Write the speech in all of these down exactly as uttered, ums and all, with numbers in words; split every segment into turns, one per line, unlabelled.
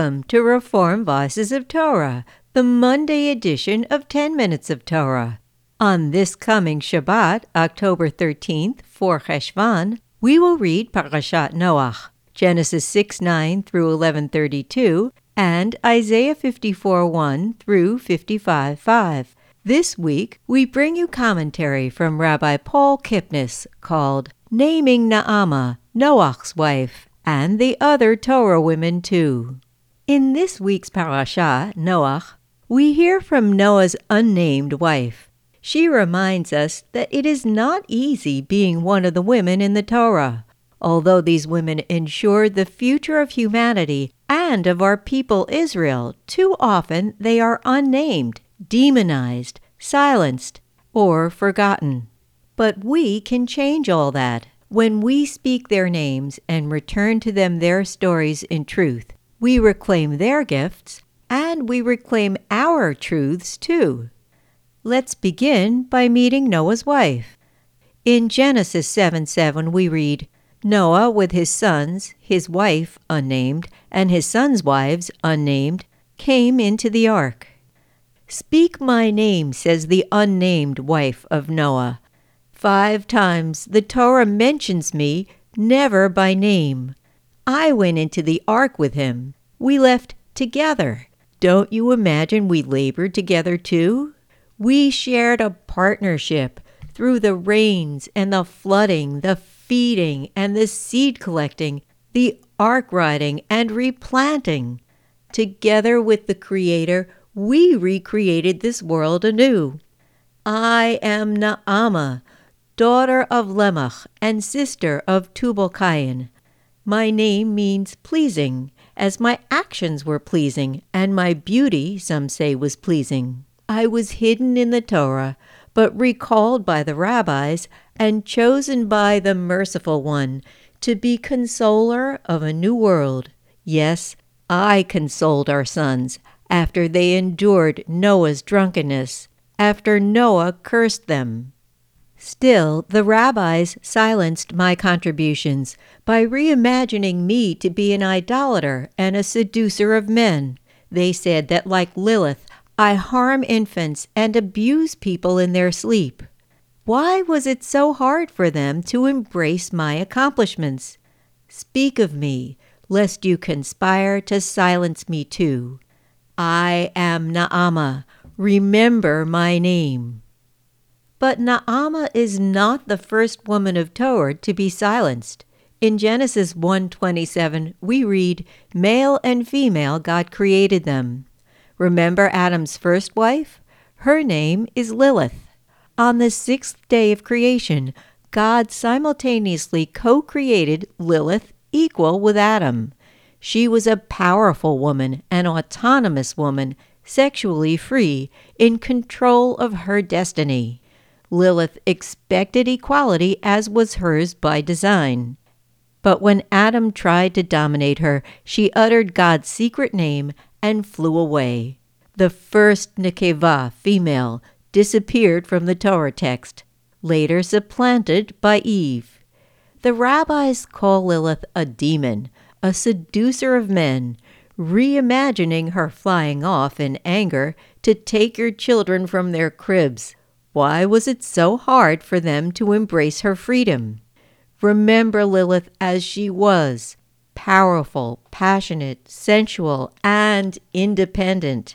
Welcome to Reform Voices of Torah, the Monday edition of ten minutes of Torah. On this coming Shabbat, October thirteenth, for Cheshvan, we will read Parashat Noach, Genesis six nine through eleven thirty-two, and Isaiah fifty-four one through fifty-five five. This week, we bring you commentary from Rabbi Paul Kipnis called Naming Naamah, Noach's Wife, and the other Torah women too. In this week's parasha, Noach, we hear from Noah's unnamed wife. She reminds us that it is not easy being one of the women in the Torah. Although these women ensured the future of humanity and of our people Israel, too often they are unnamed, demonized, silenced, or forgotten. But we can change all that. When we speak their names and return to them their stories in truth, we reclaim their gifts, and we reclaim our truths too. Let's begin by meeting Noah's wife. In Genesis seven seven we read, Noah with his sons, his wife unnamed, and his sons' wives unnamed, came into the ark. Speak my name, says the unnamed wife of Noah. Five times the Torah mentions me, never by name. I went into the ark with him. We left together. Don't you imagine we labored together too? We shared a partnership through the rains and the flooding, the feeding and the seed collecting, the ark riding and replanting. Together with the Creator, we recreated this world anew. I am Naamah, daughter of Lemach and sister of Tubal-Cain. My name means pleasing, as my actions were pleasing, and my beauty, some say, was pleasing. I was hidden in the Torah, but recalled by the rabbis and chosen by the Merciful One to be consoler of a new world. Yes, I consoled our sons after they endured Noah's drunkenness, after Noah cursed them. Still, the rabbis silenced my contributions by reimagining me to be an idolater and a seducer of men. They said that, like Lilith, I harm infants and abuse people in their sleep. Why was it so hard for them to embrace my accomplishments? Speak of me, lest you conspire to silence me too. I am Naamah. Remember my name. But Naamah is not the first woman of Torah to be silenced. In Genesis one twenty-seven, we read, Male and female God created them. Remember Adam's first wife? Her name is Lilith. On the sixth day of creation, God simultaneously co-created Lilith equal with Adam. She was a powerful woman, an autonomous woman, sexually free, in control of her destiny. Lilith expected equality, as was hers by design. But when Adam tried to dominate her, she uttered God's secret name and flew away. The first Nekevah, female, disappeared from the Torah text, later supplanted by Eve. The rabbis call Lilith a demon, a seducer of men, reimagining her flying off in anger to take your children from their cribs. Why was it so hard for them to embrace her freedom? Remember Lilith as she was, powerful, passionate, sensual, and independent.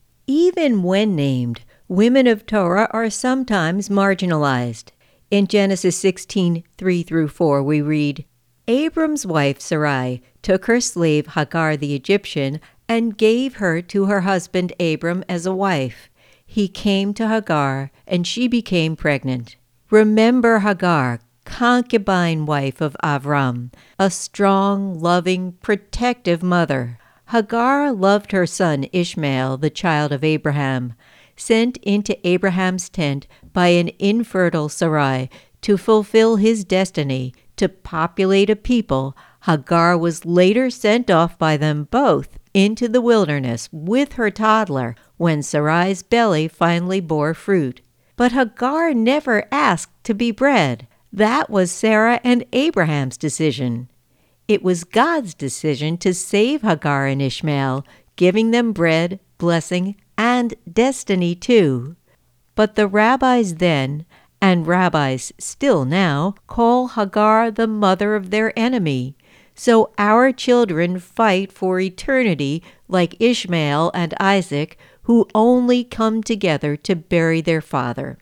Even when named, women of Torah are sometimes marginalized. In Genesis sixteen three through four, we read, Abram's wife Sarai took her slave Hagar the Egyptian and gave her to her husband Abram as a wife. He came to Hagar, and she became pregnant. Remember Hagar, concubine wife of Avram, a strong, loving, protective mother. Hagar loved her son Ishmael, the child of Abraham, sent into Abraham's tent by an infertile Sarai to fulfill his destiny to populate a people. Hagar was later sent off by them both into the wilderness with her toddler when Sarai's belly finally bore fruit. But Hagar never asked to be bred. That was Sarah and Abraham's decision. It was God's decision to save Hagar and Ishmael, giving them bread, blessing, and destiny too. But the rabbis then, and rabbis still now, call Hagar the mother of their enemy. So our children fight for eternity like Ishmael and Isaac, who only come together to bury their father.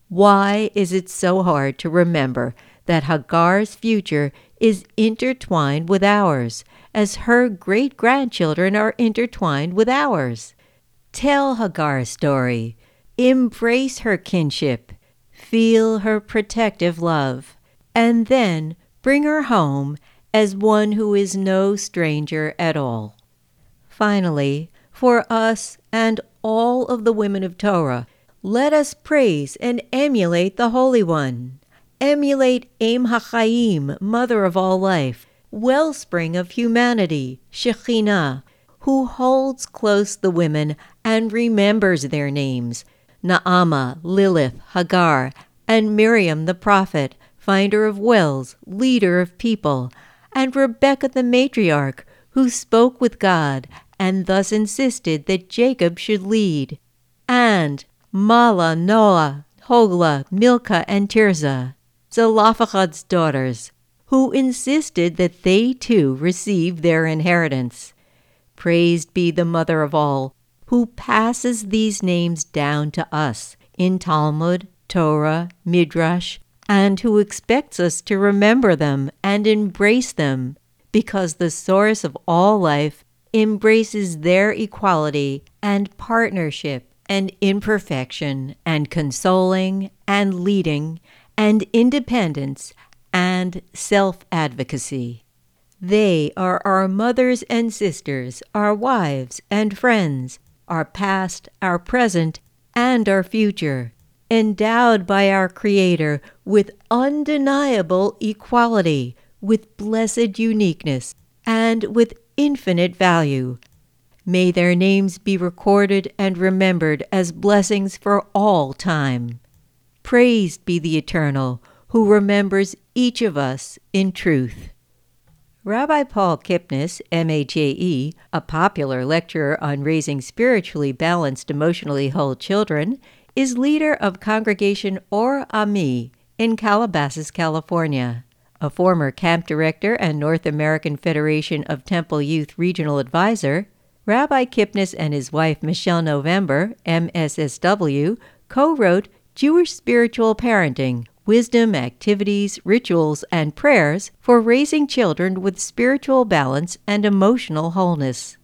Why is it so hard to remember that Hagar's future is intertwined with ours, as her great-grandchildren are intertwined with ours? Tell Hagar's story. Embrace her kinship. Feel her protective love. And then bring her home as one who is no stranger at all. Finally, for us and all of the women of Torah, let us praise and emulate the Holy One. Emulate Em HaChaim, Mother of all life, wellspring of humanity, Shekhinah, who holds close the women and remembers their names, Naamah, Lilith, Hagar, and Miriam the prophet, finder of wells, leader of people, and Rebekah the matriarch, who spoke with God and thus insisted that Jacob should lead, and Mala, Noah, Hoglah, Milcah, and Tirzah, Zelophehad's daughters, who insisted that they too receive their inheritance. Praised be the Mother of all, who passes these names down to us in Talmud, Torah, Midrash, and who expects us to remember them and embrace them, because the source of all life embraces their equality and partnership and imperfection and consoling and leading and independence and self-advocacy. They are our mothers and sisters, our wives and friends, our past, our present, and our future, endowed by our Creator with undeniable equality, with blessed uniqueness, and with infinite value. May their names be recorded and remembered as blessings for all time. Praised be the Eternal, who remembers each of us in truth. Rabbi Paul Kipnis, M A J E, a popular lecturer on raising spiritually balanced, emotionally whole children, is leader of Congregation Or Ami in Calabasas, California. A former camp director and North American Federation of Temple Youth Regional Advisor, Rabbi Kipnis and his wife Michelle November, M S S W, co-wrote Jewish Spiritual Parenting, Wisdom, Activities, Rituals, and Prayers for Raising Children with Spiritual Balance and Emotional Wholeness.